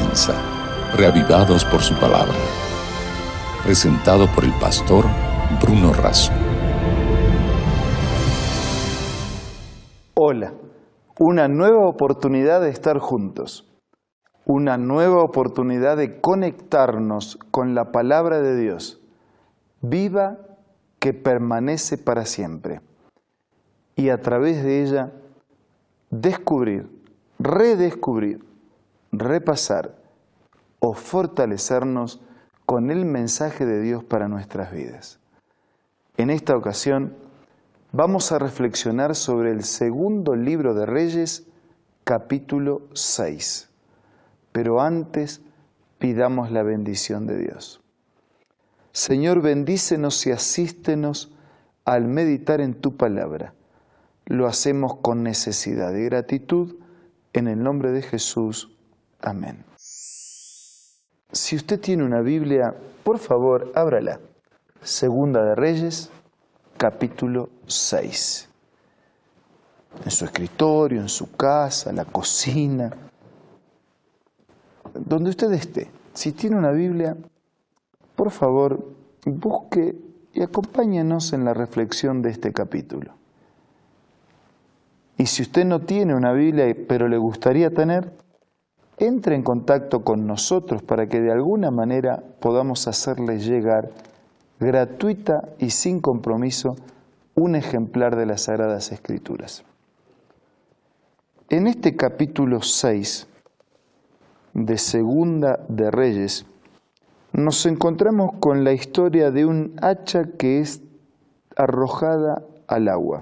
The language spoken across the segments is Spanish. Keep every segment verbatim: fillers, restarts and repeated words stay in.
comienza, reavivados por su palabra. Presentado por el pastor Bruno Razo. Hola, una nueva oportunidad de estar juntos, una nueva oportunidad de conectarnos con la palabra de Dios, viva que permanece para siempre, y a través de ella descubrir, redescubrir, repasar o fortalecernos con el mensaje de Dios para nuestras vidas. En esta ocasión vamos a reflexionar sobre el segundo libro de Reyes, capítulo seis. Pero antes pidamos la bendición de Dios. Señor, bendícenos y asístenos al meditar en tu palabra. Lo hacemos con necesidad y gratitud, en el nombre de Jesús. Amén. Si usted tiene una Biblia, por favor, ábrala. Segunda de Reyes, capítulo seis. En su escritorio, en su casa, la cocina, donde usted esté. Si tiene una Biblia, por favor, busque y acompáñenos en la reflexión de este capítulo. Y si usted no tiene una Biblia, pero le gustaría tener, entre en contacto con nosotros para que de alguna manera podamos hacerle llegar gratuita y sin compromiso un ejemplar de las Sagradas Escrituras. En este capítulo seis de Segunda de Reyes nos encontramos con la historia de un hacha que es arrojada al agua.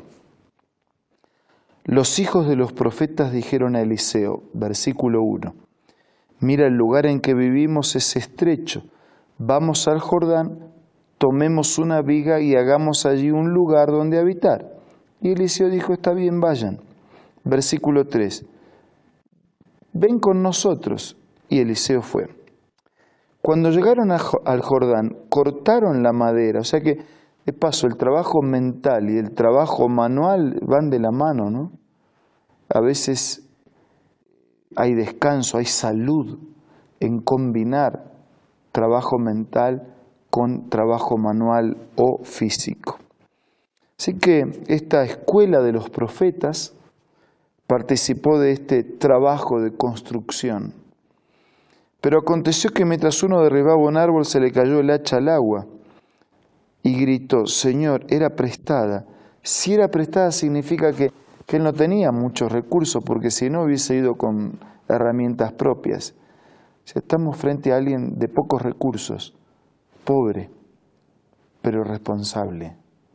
Los hijos de los profetas dijeron a Eliseo, versículo uno, mira, el lugar en que vivimos es estrecho, vamos al Jordán, tomemos una viga y hagamos allí un lugar donde habitar. Y Eliseo dijo, está bien, vayan. Versículo tres, ven con nosotros. Y Eliseo fue. Cuando llegaron a, al Jordán, cortaron la madera, o sea que, de paso, el trabajo mental y el trabajo manual van de la mano, ¿no? A veces hay descanso, hay salud en combinar trabajo mental con trabajo manual o físico. Así que esta escuela de los profetas participó de este trabajo de construcción. Pero aconteció que mientras uno derribaba un árbol se le cayó el hacha al agua y gritó, Señor, era prestada. Si era prestada significa que, que él no tenía muchos recursos, porque si no hubiese ido con herramientas propias. O sea, estamos frente a alguien de pocos recursos, pobre, pero responsable.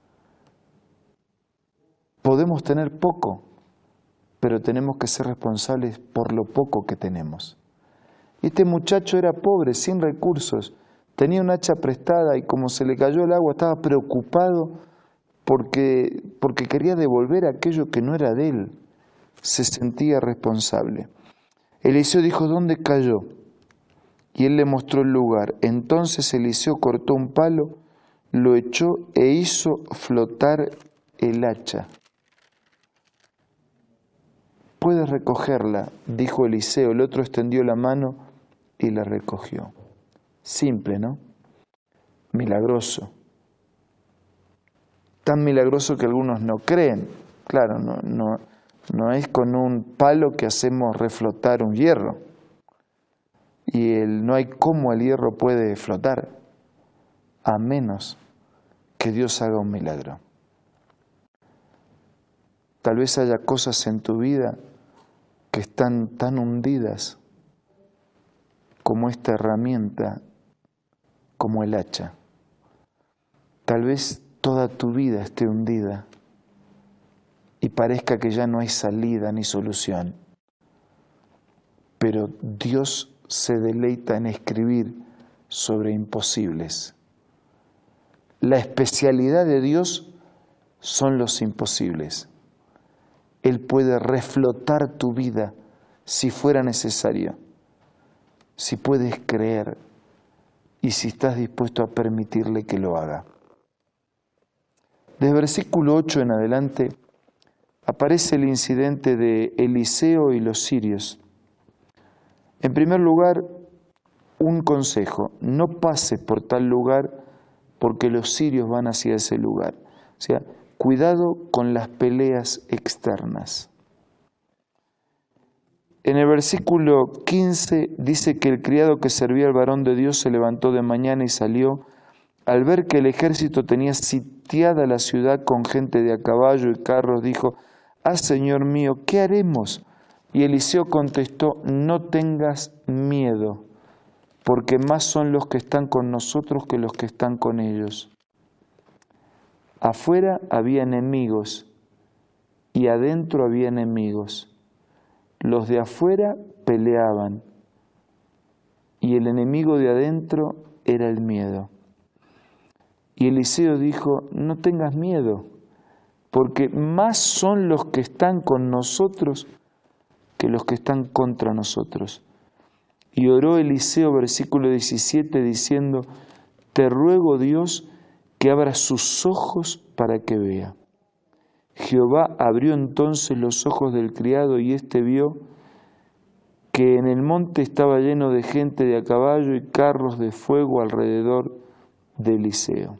Podemos tener poco, pero tenemos que ser responsables por lo poco que tenemos. Este muchacho era pobre, sin recursos, tenía un hacha prestada y como se le cayó el agua estaba preocupado porque, porque quería devolver aquello que no era de él. Se sentía responsable. Eliseo dijo, ¿dónde cayó? Y él le mostró el lugar. Entonces Eliseo cortó un palo, lo echó e hizo flotar el hacha. Puedes recogerla, dijo Eliseo. El otro extendió la mano y la recogió. Simple, ¿no? Milagroso. Tan milagroso que algunos no creen. Claro, no, no, no es con un palo que hacemos reflotar un hierro. Y el, no hay cómo el hierro puede flotar, a menos que Dios haga un milagro. Tal vez haya cosas en tu vida que están tan hundidas como esta herramienta, como el hacha. Tal vez toda tu vida esté hundida y parezca que ya no hay salida ni solución. Pero Dios se deleita en escribir sobre imposibles. La especialidad de Dios son los imposibles. Él puede reflotar tu vida si fuera necesario, si puedes creer y si estás dispuesto a permitirle que lo haga. Desde versículo ocho en adelante aparece el incidente de Eliseo y los sirios. En primer lugar, un consejo: no pases por tal lugar porque los sirios van hacia ese lugar. O sea, cuidado con las peleas externas. En el versículo quince dice que el criado que servía al varón de Dios se levantó de mañana y salió. Al ver que el ejército tenía sitiada la ciudad con gente de a caballo y carros, dijo: «Ah, Señor mío, ¿qué haremos?» Y Eliseo contestó: «No tengas miedo, porque más son los que están con nosotros que los que están con ellos». Afuera había enemigos y adentro había enemigos. Los de afuera peleaban y el enemigo de adentro era el miedo. Y Eliseo dijo: «No tengas miedo, porque más son los que están con nosotros que los que están contra nosotros». Y oró Eliseo, versículo diecisiete, diciendo: «Te ruego, Dios, que abra sus ojos para que vea». Jehová abrió entonces los ojos del criado, y éste vio que en el monte estaba lleno de gente de a caballo y carros de fuego alrededor de Eliseo.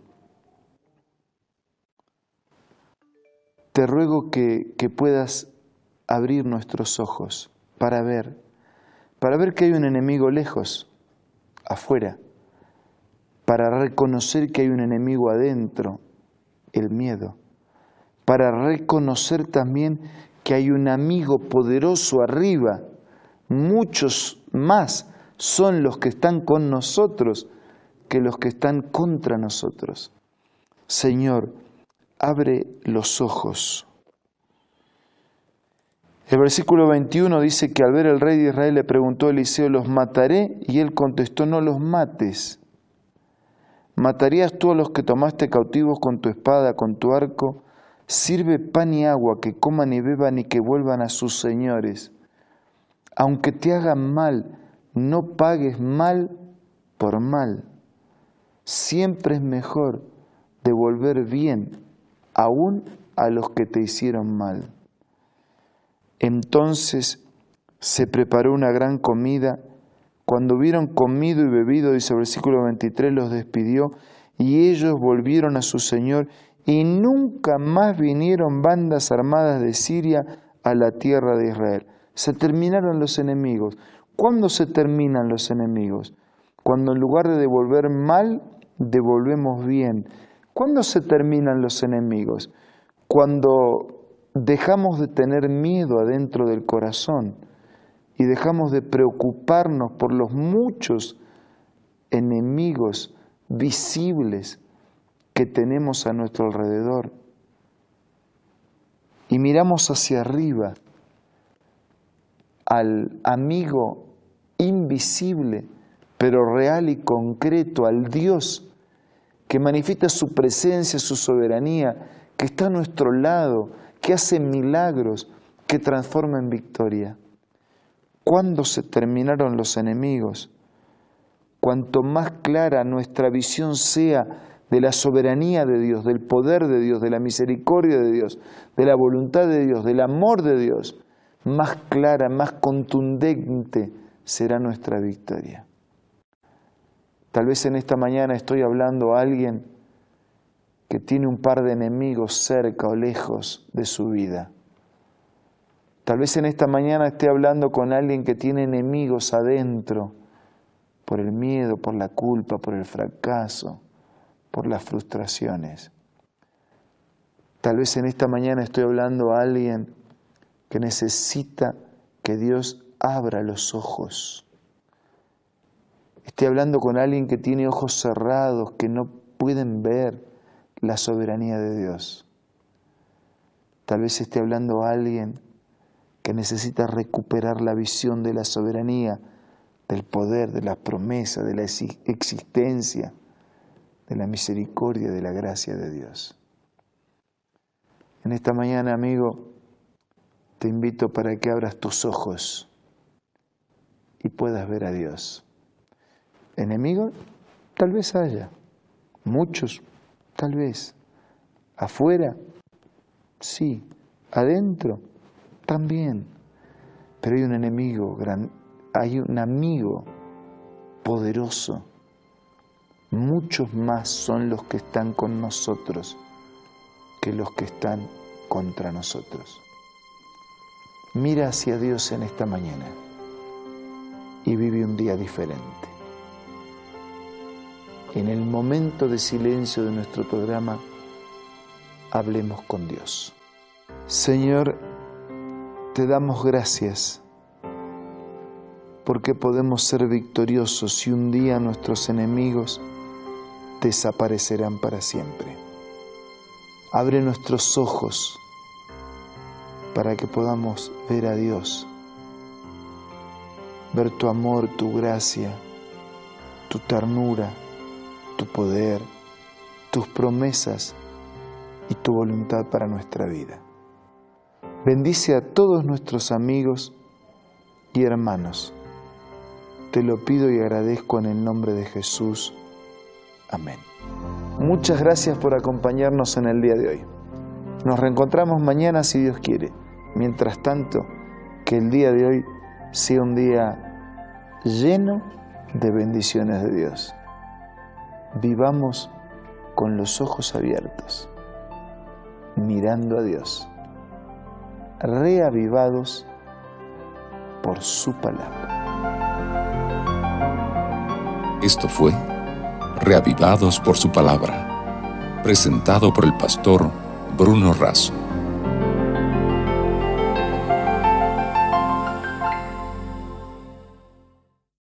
Te ruego que, que puedas abrir nuestros ojos para ver, para ver que hay un enemigo lejos, afuera, para reconocer que hay un enemigo adentro, el miedo, para reconocer también que hay un amigo poderoso arriba. Muchos más son los que están con nosotros que los que están contra nosotros. Señor, abre los ojos. El versículo veintiuno dice que al ver el rey de Israel le preguntó a Eliseo: ¿los mataré? Y él contestó: no los mates. ¿Matarías tú a los que tomaste cautivos con tu espada, con tu arco? Sirve pan y agua, que coman y beban y que vuelvan a sus señores. Aunque te hagan mal, no pagues mal por mal. Siempre es mejor devolver bien, aún a los que te hicieron mal. Entonces se preparó una gran comida. Cuando hubieron comido y bebido, dice el versículo veintitrés, los despidió y ellos volvieron a su señor, y nunca más vinieron bandas armadas de Siria a la tierra de Israel. Se terminaron los enemigos. ¿Cuándo se terminan los enemigos? Cuando en lugar de devolver mal, devolvemos bien. ¿Cuándo se terminan los enemigos? Cuando dejamos de tener miedo adentro del corazón y dejamos de preocuparnos por los muchos enemigos visibles que tenemos a nuestro alrededor y miramos hacia arriba al amigo invisible pero real y concreto, al Dios que manifiesta su presencia, su soberanía, que está a nuestro lado, que hace milagros, que transforma en victoria. ¿Cuándo se terminaron los enemigos? Cuanto más clara nuestra visión sea de la soberanía de Dios, del poder de Dios, de la misericordia de Dios, de la voluntad de Dios, del amor de Dios, más clara, más contundente será nuestra victoria. Tal vez en esta mañana estoy hablando a alguien que tiene un par de enemigos cerca o lejos de su vida. Tal vez en esta mañana esté hablando con alguien que tiene enemigos adentro, por el miedo, por la culpa, por el fracaso, por las frustraciones. Tal vez en esta mañana estoy hablando a alguien que necesita que Dios abra los ojos. Estoy hablando con alguien que tiene ojos cerrados, que no pueden ver la soberanía de Dios. Tal vez esté hablando a alguien que necesita recuperar la visión de la soberanía, del poder, de la promesa, de la existencia, de la misericordia, de la gracia de Dios. En esta mañana, amigo, te invito para que abras tus ojos y puedas ver a Dios. Enemigos, tal vez haya, muchos, tal vez. Afuera, sí. Adentro, también. Pero hay un enemigo, gran, hay un amigo poderoso. Muchos más son los que están con nosotros que los que están contra nosotros. Mira hacia Dios en esta mañana y vive un día diferente. En el momento de silencio de nuestro programa, hablemos con Dios. Señor, te damos gracias porque podemos ser victoriosos y un día nuestros enemigos desaparecerán para siempre. Abre nuestros ojos para que podamos ver a Dios, ver tu amor, tu gracia, tu ternura, tu poder, tus promesas y tu voluntad para nuestra vida. Bendice a todos nuestros amigos y hermanos. Te lo pido y agradezco en el nombre de Jesús. Amén. Muchas gracias por acompañarnos en el día de hoy. Nos reencontramos mañana si Dios quiere. Mientras tanto, que el día de hoy sea un día lleno de bendiciones de Dios. Vivamos con los ojos abiertos, mirando a Dios, reavivados por su palabra. Esto fue Reavivados por su palabra, presentado por el pastor Bruno Razo.